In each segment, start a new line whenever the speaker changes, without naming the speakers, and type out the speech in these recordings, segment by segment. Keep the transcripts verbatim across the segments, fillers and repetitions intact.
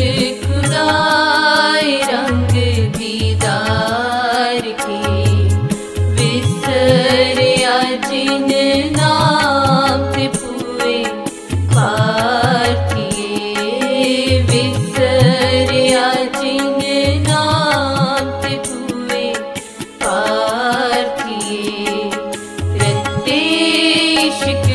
खुदाए रंग दीदार के विसरिया जिन नाम ते पूए पार्थिए विसरिया जिन नाम ते पूए पार्थिए रत्ते इश्क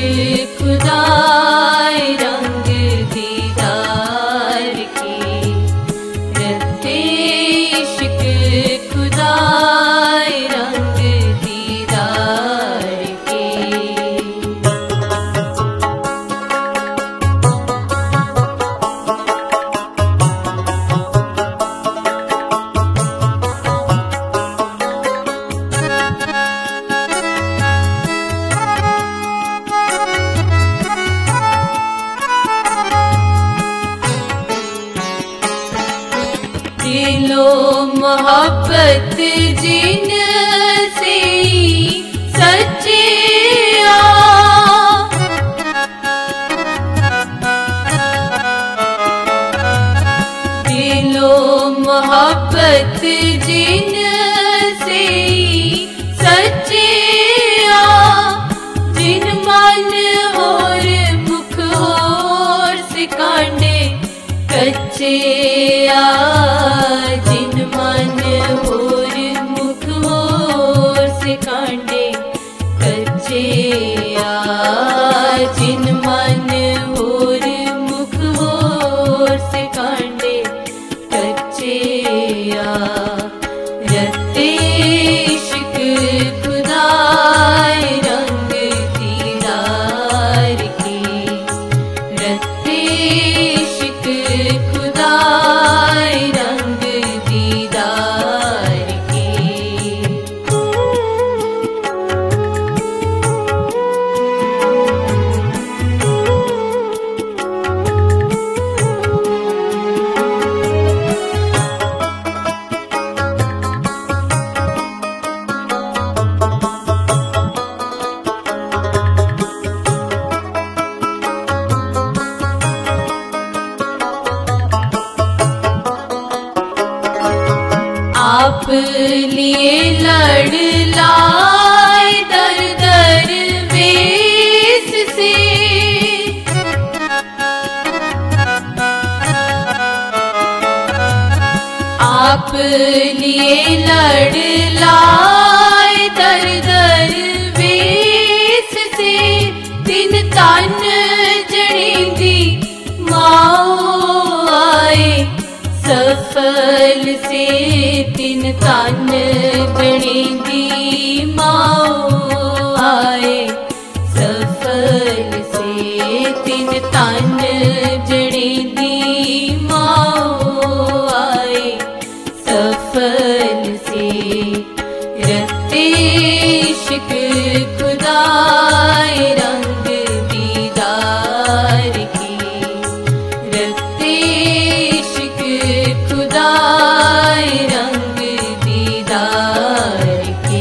खुदाए रंग दीदार के रत्ते इश्क खुदाए रंग दीदार के। दिलो मोहब्बत जिन से सच्चे आ दिलो मोहब्बत जिन से सच्चे आ जिन मन और मुख और सिकांडे कच्चे आ जिन मन और मुख और सिकांडे कच्चे आ जिन मन और मुख और सिकांडे कच्चे आ रत्ते इश्क खुदाए रंग दीदार के रत्ते इश्क खुदाए रंग दीदार के। आप लिए लड़ लाए दर दर वेस से आप लिए लड़ लाए दर दर वेस से दिन तन जड़ेंदी माओ आए सफल से तिन तन जड़ेंदी माओ आए सफल से तिन तन जड़ेंदी माओ आए सफल से रत्ते इश्क खुदाए रंग दीदार के रत्ते इश्क खुदाए रंग दीदार के।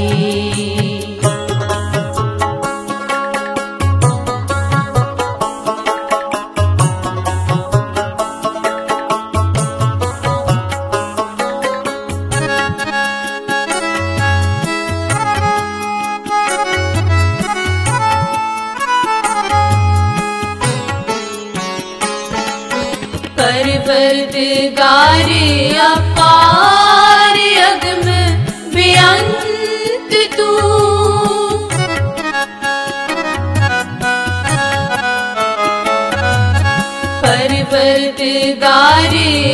परवरदिगार अपार अगम बेअंत तू परवरदिगार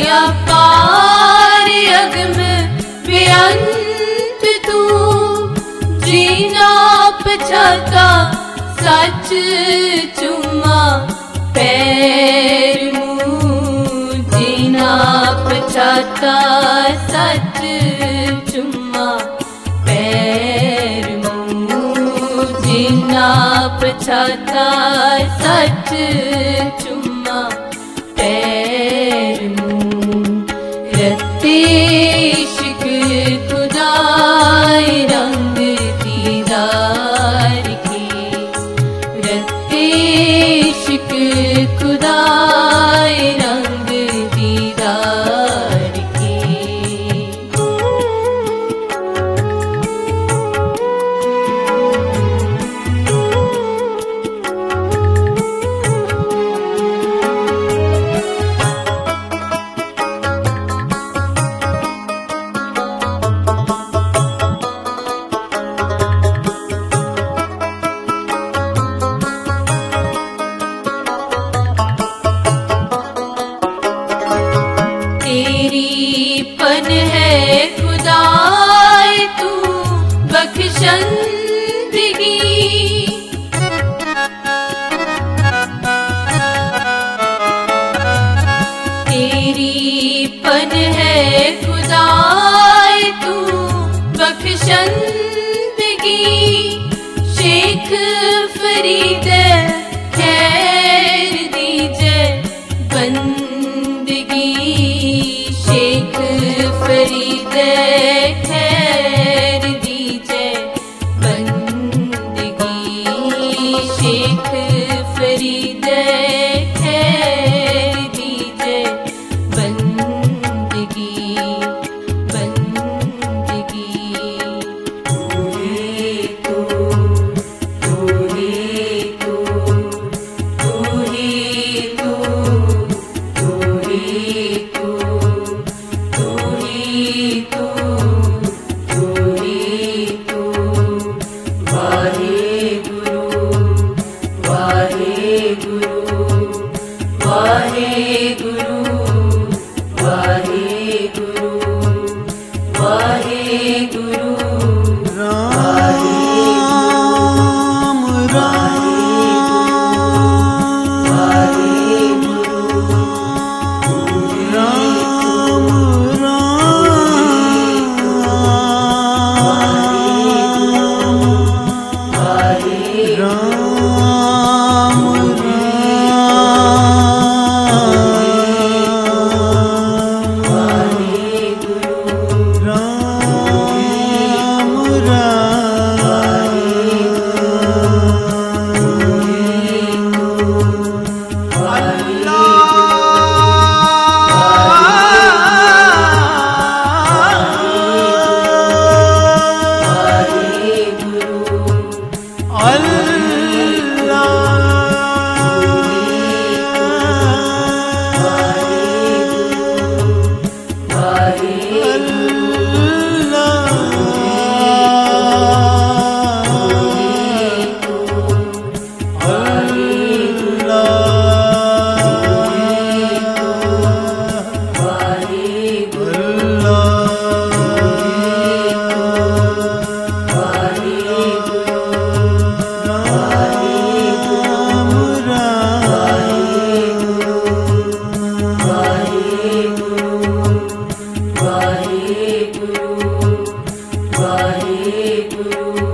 अपार अगम बेअंत तू जीना पछाता सच चुम्मा पैर जीना पछाता सच चुम्मा पैर मुँह जीना पछाता सच चुम्मा पैर मुँह रत्ते इश्क खुदाए रंग दीदार के रत्ते इश्क खुदाए रंग दीदार तेरी पन है खुदाए तू बख्शंदगी। तेरी पन है खुदाए तू बख्शंदगी। शेख फरीद खैर दीजे बंदगी। शेख फरीद खैर दीजे बंदगी। शेख फरीद खैर दीजे बंदगी बंदगी।
वाहेगुरु वाहेगुरु।